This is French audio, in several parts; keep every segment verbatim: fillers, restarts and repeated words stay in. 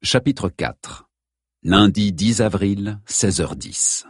Chapitre quatre. Lundi dix avril, seize heures dix.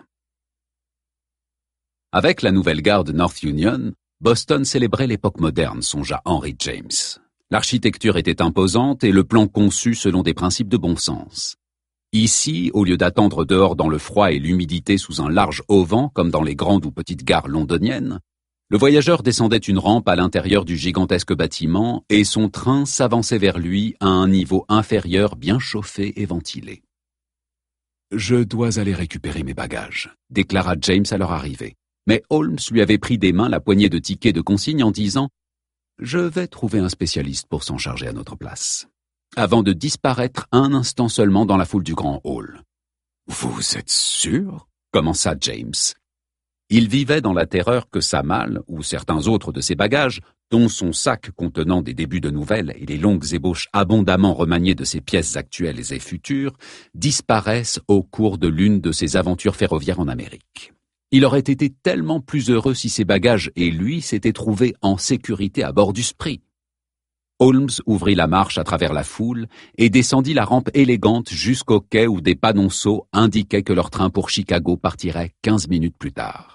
Avec la nouvelle gare de North Union, Boston célébrait l'époque moderne, songea Henry James. L'architecture était imposante et le plan conçu selon des principes de bon sens. Ici, au lieu d'attendre dehors dans le froid et l'humidité sous un large auvent, comme dans les grandes ou petites gares londoniennes, le voyageur descendait une rampe à l'intérieur du gigantesque bâtiment et son train s'avançait vers lui à un niveau inférieur bien chauffé et ventilé. « Je dois aller récupérer mes bagages », déclara James à leur arrivée. Mais Holmes lui avait pris des mains la poignée de tickets de consigne en disant « Je vais trouver un spécialiste pour s'en charger à notre place », avant de disparaître un instant seulement dans la foule du grand hall. « Vous êtes sûr ?» commença James. Il vivait dans la terreur que sa malle, ou certains autres de ses bagages, dont son sac contenant des débuts de nouvelles et les longues ébauches abondamment remaniées de ses pièces actuelles et futures, disparaissent au cours de l'une de ses aventures ferroviaires en Amérique. Il aurait été tellement plus heureux si ses bagages et lui s'étaient trouvés en sécurité à bord du Spree. Holmes ouvrit la marche à travers la foule et descendit la rampe élégante jusqu'au quai où des panonceaux indiquaient que leur train pour Chicago partirait quinze minutes plus tard.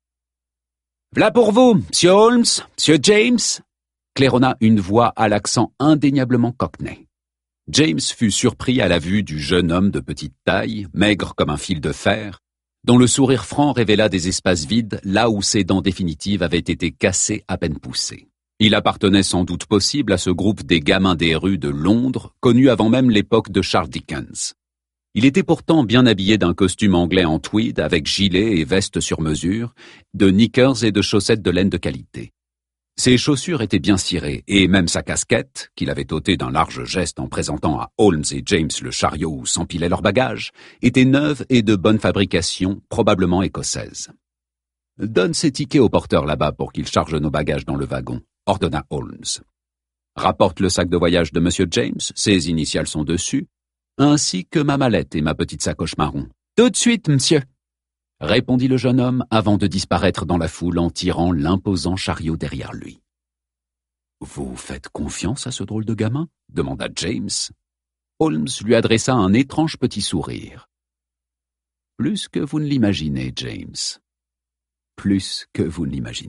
« V'là pour vous, Monsieur Holmes, Monsieur James !» claironna une voix à l'accent indéniablement cockney. James fut surpris à la vue du jeune homme de petite taille, maigre comme un fil de fer, dont le sourire franc révéla des espaces vides là où ses dents définitives avaient été cassées à peine poussées. Il appartenait sans doute possible à ce groupe des gamins des rues de Londres, connu avant même l'époque de Charles Dickens. Il était pourtant bien habillé d'un costume anglais en tweed avec gilet et veste sur mesure, de knickers et de chaussettes de laine de qualité. Ses chaussures étaient bien cirées et même sa casquette, qu'il avait ôtée d'un large geste en présentant à Holmes et James le chariot où s'empilaient leurs bagages, était neuve et de bonne fabrication, probablement écossaise. « Donne ces tickets au porteur là-bas pour qu'il charge nos bagages dans le wagon », ordonna Holmes. « Rapporte le sac de voyage de Monsieur James, ses initiales sont dessus, ainsi que ma mallette et ma petite sacoche marron. »« Tout de suite, monsieur !» répondit le jeune homme avant de disparaître dans la foule en tirant l'imposant chariot derrière lui. « Vous faites confiance à ce drôle de gamin ?» demanda James. Holmes lui adressa un étrange petit sourire. « Plus que vous ne l'imaginez, James. Plus que vous ne l'imaginez. »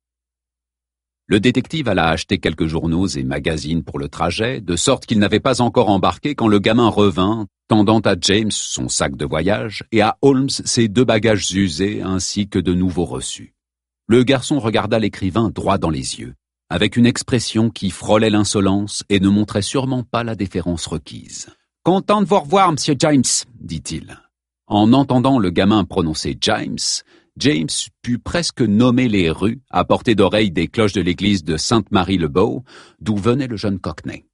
Le détective alla acheter quelques journaux et magazines pour le trajet, de sorte qu'il n'avait pas encore embarqué quand le gamin revint, tendant à James son sac de voyage et à Holmes ses deux bagages usés ainsi que de nouveaux reçus. Le garçon regarda l'écrivain droit dans les yeux, avec une expression qui frôlait l'insolence et ne montrait sûrement pas la déférence requise. « Content de vous revoir, Monsieur James, » dit-il. En entendant le gamin prononcer James, James put presque nommer les rues à portée d'oreille des cloches de l'église de Sainte-Marie-le-Beau, d'où venait le jeune cockney.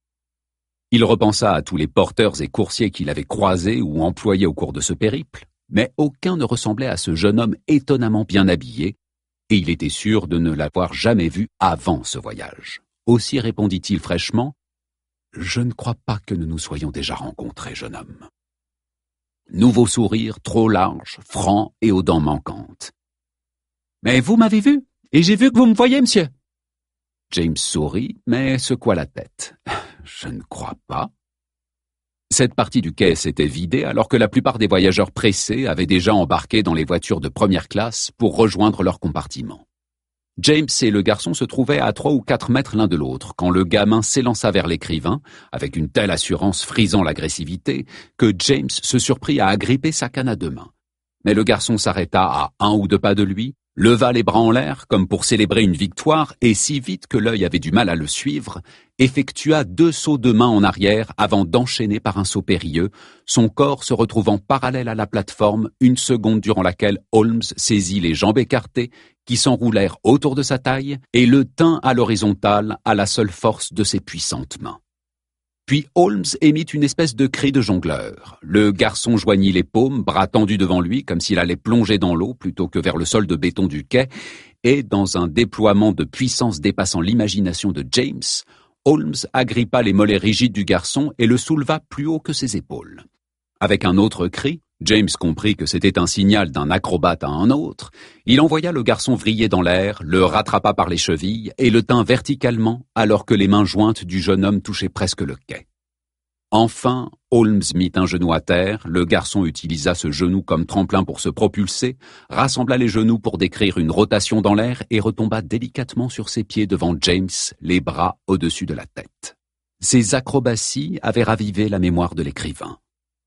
Il repensa à tous les porteurs et coursiers qu'il avait croisés ou employés au cours de ce périple, mais aucun ne ressemblait à ce jeune homme étonnamment bien habillé, et il était sûr de ne l'avoir jamais vu avant ce voyage. Aussi répondit-il fraîchement « Je ne crois pas que nous nous soyons déjà rencontrés, jeune homme. » Nouveau sourire, trop large, franc et aux dents manquantes. « Mais vous m'avez vu, et j'ai vu que vous me voyez, monsieur. » James sourit, mais secoua la tête. « Je ne crois pas. » Cette partie du quai s'était vidée alors que la plupart des voyageurs pressés avaient déjà embarqué dans les voitures de première classe pour rejoindre leur compartiment. James et le garçon se trouvaient à trois ou quatre mètres l'un de l'autre quand le gamin s'élança vers l'écrivain, avec une telle assurance frisant l'agressivité, que James se surprit à agripper sa canne à deux mains. Mais le garçon s'arrêta à un ou deux pas de lui, leva les bras en l'air comme pour célébrer une victoire et si vite que l'œil avait du mal à le suivre, effectua deux sauts de main en arrière avant d'enchaîner par un saut périlleux, son corps se retrouvant parallèle à la plateforme une seconde durant laquelle Holmes saisit les jambes écartées qui s'enroulèrent autour de sa taille et le tint à l'horizontale à la seule force de ses puissantes mains. Puis Holmes émit une espèce de cri de jongleur. Le garçon joignit les paumes, bras tendus devant lui, comme s'il allait plonger dans l'eau plutôt que vers le sol de béton du quai, et, dans un déploiement de puissance dépassant l'imagination de James, Holmes agrippa les mollets rigides du garçon et le souleva plus haut que ses épaules. Avec un autre cri, James comprit que c'était un signal d'un acrobate à un autre. Il envoya le garçon vriller dans l'air, le rattrapa par les chevilles et le tint verticalement alors que les mains jointes du jeune homme touchaient presque le quai. Enfin, Holmes mit un genou à terre, le garçon utilisa ce genou comme tremplin pour se propulser, rassembla les genoux pour décrire une rotation dans l'air et retomba délicatement sur ses pieds devant James, les bras au-dessus de la tête. Ces acrobaties avaient ravivé la mémoire de l'écrivain.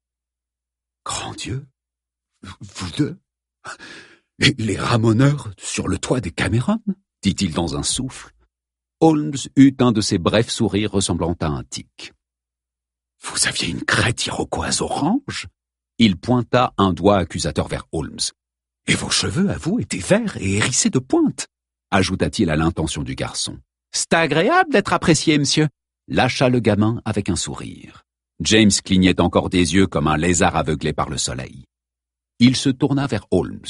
« Grand Dieu, vous deux, les, les ramoneurs sur le toit des Cameron ?» dit-il dans un souffle. Holmes eut un de ces brefs sourires ressemblant à un tic. « Vous aviez une crête iroquoise orange ?» Il pointa un doigt accusateur vers Holmes. « Et vos cheveux, à vous, étaient verts et hérissés de pointe » ajouta-t-il à l'intention du garçon. « C'est agréable d'être apprécié, monsieur » lâcha le gamin avec un sourire. James clignait encore des yeux comme un lézard aveuglé par le soleil. Il se tourna vers Holmes.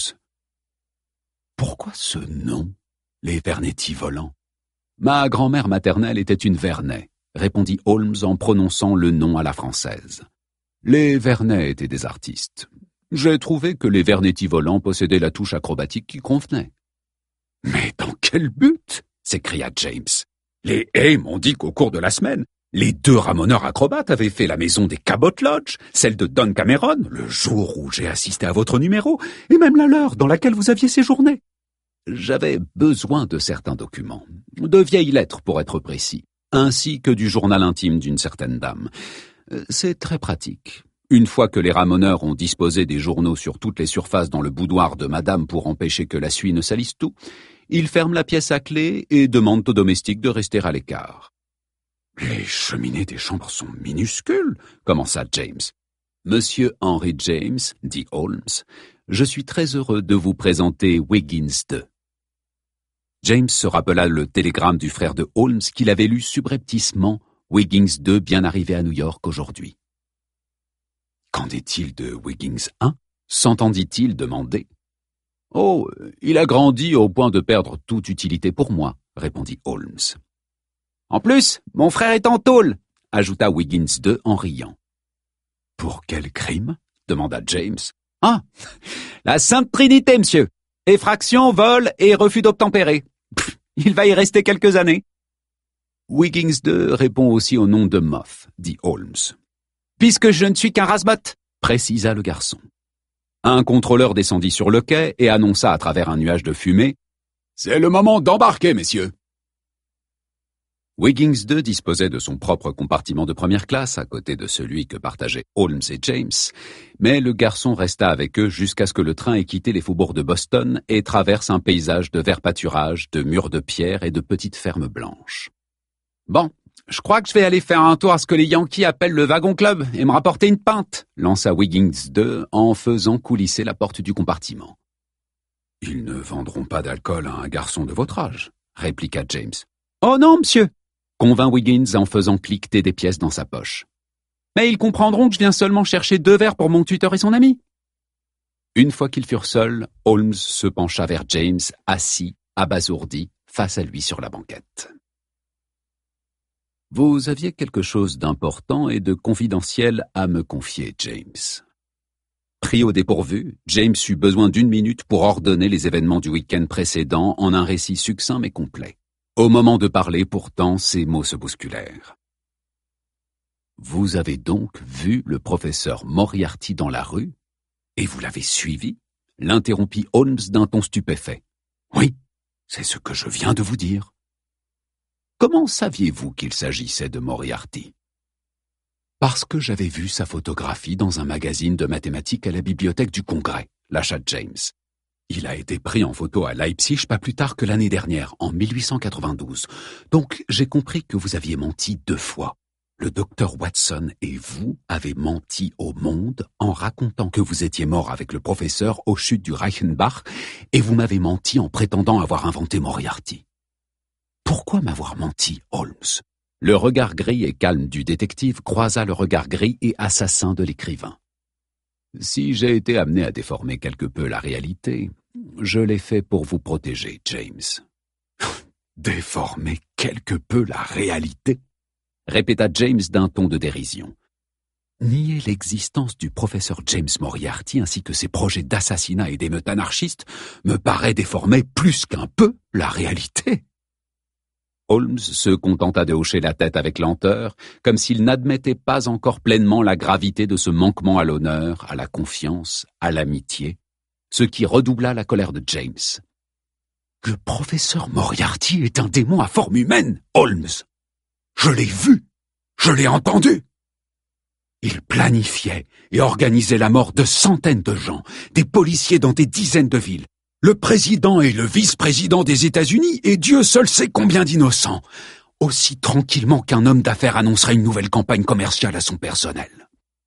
« Pourquoi ce nom, les Vernetti volants ?»« Ma grand-mère maternelle était une Vernet. » répondit Holmes en prononçant le nom à la française. Les Vernet étaient des artistes. J'ai trouvé que les Vernetti volants possédaient la touche acrobatique qui convenait. « Mais dans quel but ?» s'écria James. « Les Hay m'ont dit qu'au cours de la semaine, les deux ramoneurs acrobates avaient fait la maison des Cabot Lodge, celle de Don Cameron, le jour où j'ai assisté à votre numéro, et même la leur dans laquelle vous aviez séjourné. J'avais besoin de certains documents, de vieilles lettres pour être précis, ainsi que du journal intime d'une certaine dame. C'est très pratique. Une fois que les ramoneurs ont disposé des journaux sur toutes les surfaces dans le boudoir de madame pour empêcher que la suie ne salisse tout, ils ferment la pièce à clé et demandent aux domestiques de rester à l'écart. « Les cheminées des chambres sont minuscules, » commença James. « Monsieur Henry James, » dit Holmes, « je suis très heureux de vous présenter Wiggins deux. » James se rappela le télégramme du frère de Holmes qu'il avait lu subrepticement, Wiggins deux bien arrivé à New York aujourd'hui. « Qu'en est-il de Wiggins un » s'entendit-il demander. « Oh, il a grandi au point de perdre toute utilité pour moi, » répondit Holmes. « En plus, mon frère est en tôle » ajouta Wiggins deux en riant. « Pour quel crime » demanda James. « Ah, la Sainte Trinité, monsieur. Effraction, vol et refus d'obtempérer. Pff, il va y rester quelques années. »« Wiggins deux répond aussi au nom de Moth, » dit Holmes. « Puisque je ne suis qu'un rasbot, » précisa le garçon. Un contrôleur descendit sur le quai et annonça à travers un nuage de fumée « C'est le moment d'embarquer, messieurs !» Wiggins deux disposait de son propre compartiment de première classe à côté de celui que partageaient Holmes et James, mais le garçon resta avec eux jusqu'à ce que le train ait quitté les faubourgs de Boston et traverse un paysage de verts pâturages, de murs de pierre et de petites fermes blanches. « Bon, je crois que je vais aller faire un tour à ce que les Yankees appellent le wagon club et me rapporter une pinte, » lança Wiggins deux en faisant coulisser la porte du compartiment. « Ils ne vendront pas d'alcool à un garçon de votre âge, » répliqua James. « Oh non, monsieur !» convint Wiggins en faisant cliqueter des pièces dans sa poche. « Mais ils comprendront que je viens seulement chercher deux verres pour mon tuteur et son ami. » Une fois qu'ils furent seuls, Holmes se pencha vers James, assis, abasourdi, face à lui sur la banquette. « Vous aviez quelque chose d'important et de confidentiel à me confier, James. » Pris au dépourvu, James eut besoin d'une minute pour ordonner les événements du week-end précédent en un récit succinct mais complet. Au moment de parler, pourtant, ces mots se bousculèrent. « Vous avez donc vu le professeur Moriarty dans la rue et vous l'avez suivi ?» l'interrompit Holmes d'un ton stupéfait. « Oui, c'est ce que je viens de vous dire. »« Comment saviez-vous qu'il s'agissait de Moriarty ?»« Parce que j'avais vu sa photographie dans un magazine de mathématiques à la bibliothèque du Congrès, » lâcha James. Il a été pris en photo à Leipzig pas plus tard que l'année dernière, en mille huit cent quatre-vingt-douze. Donc j'ai compris que vous aviez menti deux fois. Le docteur Watson et vous avez menti au monde en racontant que vous étiez mort avec le professeur aux chutes du Reichenbach et vous m'avez menti en prétendant avoir inventé Moriarty. Pourquoi m'avoir menti, Holmes ? Le regard gris et calme du détective croisa le regard gris et assassin de l'écrivain. Si j'ai été amené à déformer quelque peu la réalité, je l'ai fait pour vous protéger, James. Déformer quelque peu la réalité ? Répéta James d'un ton de dérision. Nier l'existence du professeur James Moriarty ainsi que ses projets d'assassinat et d'émeute anarchiste me paraît déformer plus qu'un peu la réalité. Holmes se contenta de hocher la tête avec lenteur, comme s'il n'admettait pas encore pleinement la gravité de ce manquement à l'honneur, à la confiance, à l'amitié, ce qui redoubla la colère de James. « Le professeur Moriarty est un démon à forme humaine, Holmes. Je l'ai vu, je l'ai entendu. Il planifiait et organisait la mort de centaines de gens, des policiers dans des dizaines de villes, le président et le vice-président des États-Unis et Dieu seul sait combien d'innocents, aussi tranquillement qu'un homme d'affaires annoncerait une nouvelle campagne commerciale à son personnel. »«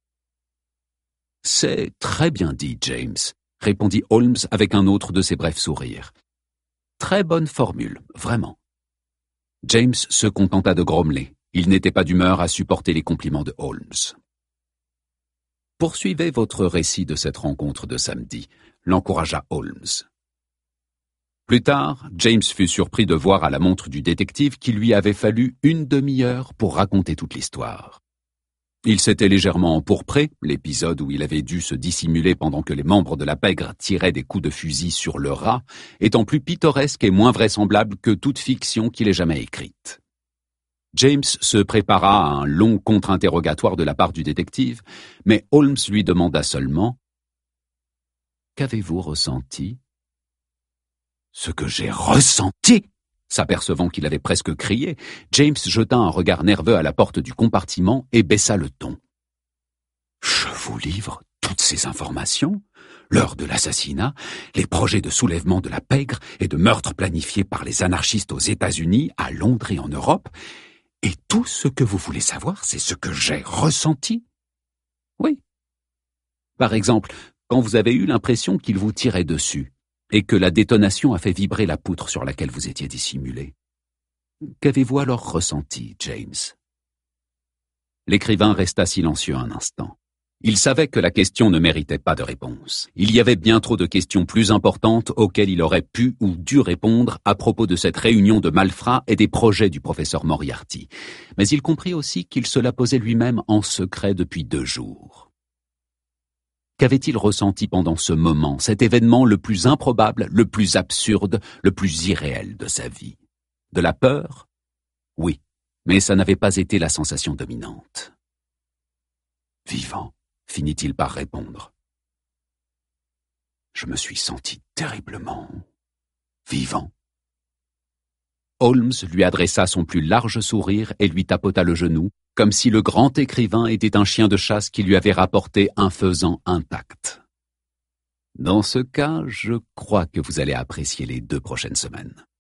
C'est très bien dit, James, » répondit Holmes avec un autre de ses brefs sourires. « Très bonne formule, vraiment. » James se contenta de grommeler. Il n'était pas d'humeur à supporter les compliments de Holmes. « Poursuivez votre récit de cette rencontre de samedi, » l'encouragea Holmes. Plus tard, James fut surpris de voir à la montre du détective qu'il lui avait fallu une demi-heure pour raconter toute l'histoire. Il s'était légèrement empourpré, l'épisode où il avait dû se dissimuler pendant que les membres de la pègre tiraient des coups de fusil sur le rat, étant plus pittoresque et moins vraisemblable que toute fiction qu'il ait jamais écrite. James se prépara à un long contre-interrogatoire de la part du détective, mais Holmes lui demanda seulement « Qu'avez-vous ressenti ?» « Ce que j'ai ressenti !» S'apercevant qu'il avait presque crié, James jeta un regard nerveux à la porte du compartiment et baissa le ton. « Je vous livre toutes ces informations, l'heure de l'assassinat, les projets de soulèvement de la pègre et de meurtre planifiés par les anarchistes aux États-Unis, à Londres et en Europe, et tout ce que vous voulez savoir, c'est ce que j'ai ressenti. Oui. Par exemple, quand vous avez eu l'impression qu'il vous tirait dessus, et que la détonation a fait vibrer la poutre sur laquelle vous étiez dissimulé. Qu'avez-vous alors ressenti, James ? » L'écrivain resta silencieux un instant. Il savait que la question ne méritait pas de réponse. Il y avait bien trop de questions plus importantes auxquelles il aurait pu ou dû répondre à propos de cette réunion de malfrats et des projets du professeur Moriarty. Mais il comprit aussi qu'il se la posait lui-même en secret depuis deux jours. Qu'avait-il ressenti pendant ce moment, cet événement le plus improbable, le plus absurde, le plus irréel de sa vie? De la peur? Oui, mais ça n'avait pas été la sensation dominante. Vivant, finit-il par répondre. Je me suis senti terriblement vivant. Holmes lui adressa son plus large sourire et lui tapota le genou, comme si le grand écrivain était un chien de chasse qui lui avait rapporté un faisan intact. Dans ce cas, je crois que vous allez apprécier les deux prochaines semaines.